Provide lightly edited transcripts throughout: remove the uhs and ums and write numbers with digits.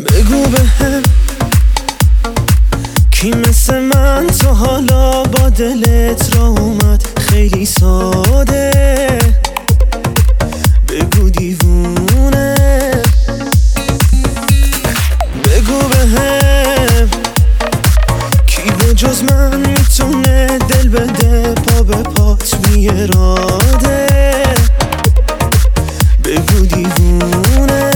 بگو بهم کی مثل من تو حالا با دلت را اومد خیلی ساده. بگو دیوونه، بگو بهم کی به جز من میتونه دل بده پا به پات بی اراده. بگو دیوونه،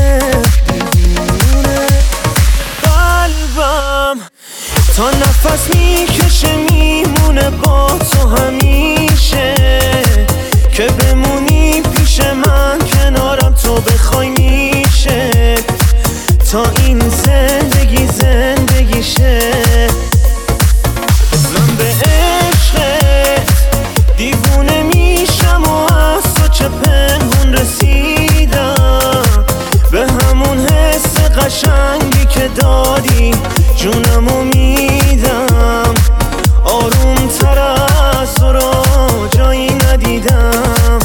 قلبم تا نفس میکشه میمونه با تو همیشه، که بمونی پیش من کنارم تو بخوای میشه، تا این زندگی زندگیشه. من به عشقت دیوونه میشم و از تو چه پنهون رسیدم، به همون حس قشنگی که دادی جونمو میدم. آروم تر از تو رو جایی ندیدم.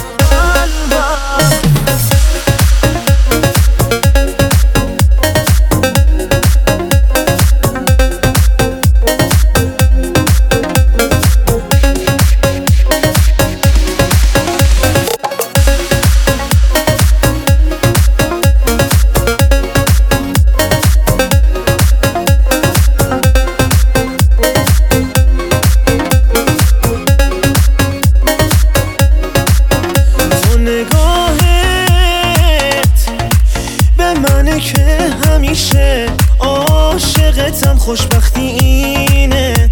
منه که همیشه عاشقتم، خوشبختی اینه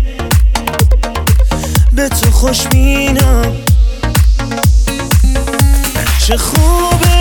به تو خوشبینم. چه خوبه